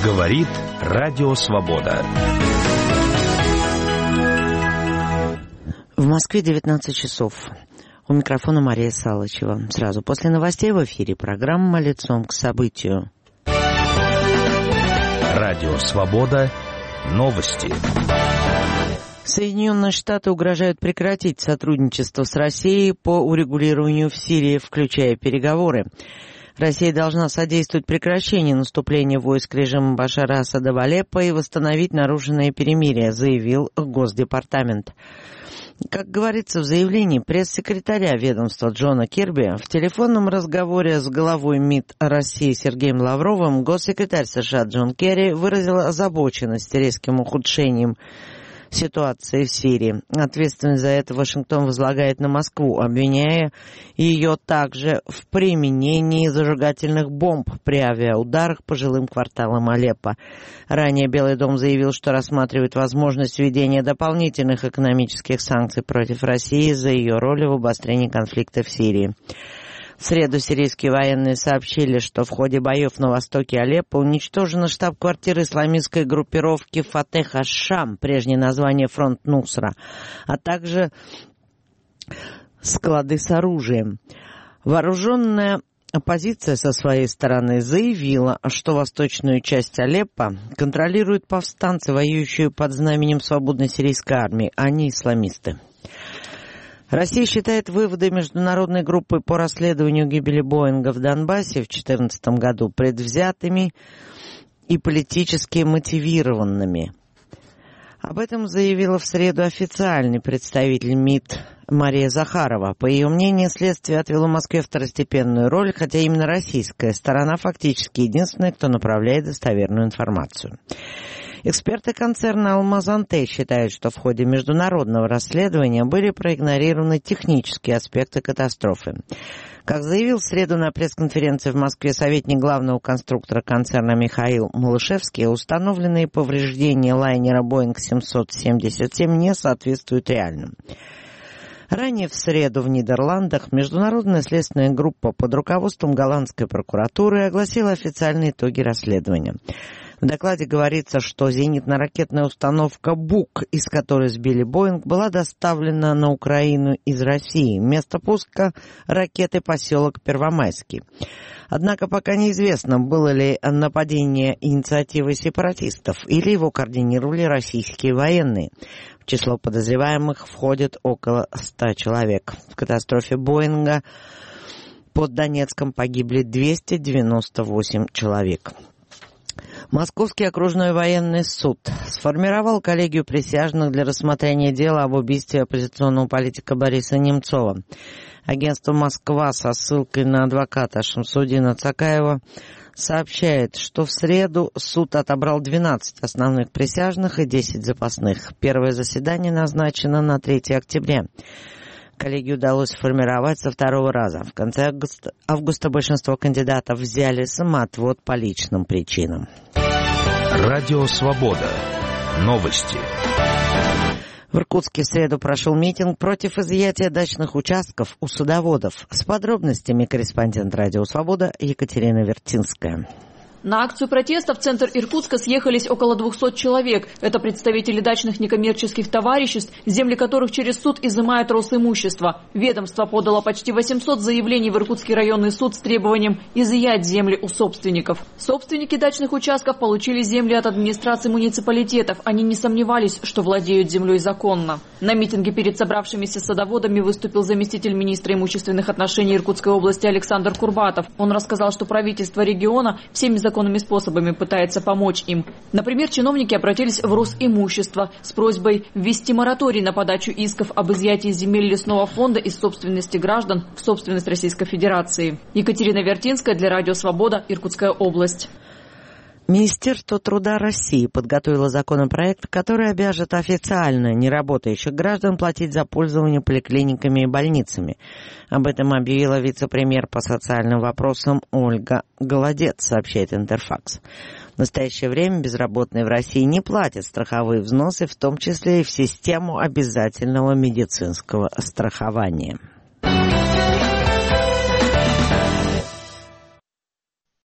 Говорит Радио Свобода. В Москве 19 часов. У микрофона Мария Салычева. Сразу после новостей в эфире программа «Лицом к событию». Радио Свобода. Новости. Соединенные Штаты угрожают прекратить сотрудничество с Россией по урегулированию в Сирии, включая переговоры. Россия должна содействовать прекращению наступления войск режима Башара Асада в Алеппо и восстановить нарушенное перемирие, заявил Госдепартамент. Как говорится в заявлении пресс-секретаря ведомства Джона Кирби, в телефонном разговоре с главой МИД России Сергеем Лавровым госсекретарь США Джон Керри выразил озабоченность резким ухудшением ситуации в Сирии. Ответственность за это Вашингтон возлагает на Москву, обвиняя ее также в применении зажигательных бомб при авиаударах по жилым кварталам Алеппо. Ранее Белый дом заявил, что рассматривает возможность введения дополнительных экономических санкций против России за ее роль в обострении конфликта в Сирии. В среду сирийские военные сообщили, что в ходе боев на востоке Алеппо уничтожена штаб-квартира исламистской группировки Фатех аш-Шам, прежнее название Фронт Нусра, а также склады с оружием. Вооруженная оппозиция со своей стороны заявила, что восточную часть Алеппо контролируют повстанцы, воюющие под знаменем свободной сирийской армии, а не исламисты. Россия считает выводы международной группы по расследованию гибели Боинга в Донбассе в 2014 году предвзятыми и политически мотивированными. Об этом заявила в среду официальный представитель МИД Мария Захарова. По ее мнению, следствие отвело Москве второстепенную роль, хотя именно российская сторона фактически единственная, кто направляет достоверную информацию. Эксперты концерна «Алмаз-Антей» считают, что в ходе международного расследования были проигнорированы технические аспекты катастрофы. Как заявил в среду на пресс-конференции в Москве советник главного конструктора концерна Михаил Малышевский, установленные повреждения лайнера «Боинг 777» не соответствуют реальным. Ранее в среду в Нидерландах международная следственная группа под руководством голландской прокуратуры огласила официальные итоги расследования. В докладе говорится, что зенитно-ракетная установка «Бук», из которой сбили «Боинг», была доставлена на Украину из России. Место пуска ракеты — поселок Первомайский. Однако пока неизвестно, было ли нападение инициативой сепаратистов или его координировали российские военные. В число подозреваемых входит около 100 человек. В катастрофе «Боинга» под Донецком погибли 298 человек. Московский окружной военный суд сформировал коллегию присяжных для рассмотрения дела об убийстве оппозиционного политика Бориса Немцова. Агентство «Москва» со ссылкой на адвоката Шамсудина Цакаева сообщает, что в среду суд отобрал 12 основных присяжных и 10 запасных. Первое заседание назначено на 3 октября. Коллегию удалось сформировать со второго раза. В конце августа большинство кандидатов взяли самоотвод по личным причинам. Радио Свобода. Новости. В Иркутске в среду прошел митинг против изъятия дачных участков у садоводов. С подробностями корреспондент Радио Свобода Екатерина Вертинская. На акцию протеста в центр Иркутска съехались около 200 человек. Это представители дачных некоммерческих товариществ, земли которых через суд изымают Росимущество. Ведомство подало почти 800 заявлений в Иркутский районный суд с требованием изъять земли у собственников. Собственники дачных участков получили земли от администрации муниципалитетов. Они не сомневались, что владеют землей законно. На митинге перед собравшимися садоводами выступил заместитель министра имущественных отношений Иркутской области Александр Курбатов. Он рассказал, что правительство региона всеми законными способами пытается помочь им. Например, чиновники обратились в Росимущество с просьбой ввести мораторий на подачу исков об изъятии земель лесного фонда из собственности граждан в собственность Российской Федерации. Екатерина Вертинская для Радио Свобода, Иркутская область. Министерство труда России подготовило законопроект, который обяжет официально неработающих граждан платить за пользование поликлиниками и больницами. Об этом объявила вице-премьер по социальным вопросам Ольга Голодец, сообщает Интерфакс. В настоящее время безработные в России не платят страховые взносы, в том числе и в систему обязательного медицинского страхования.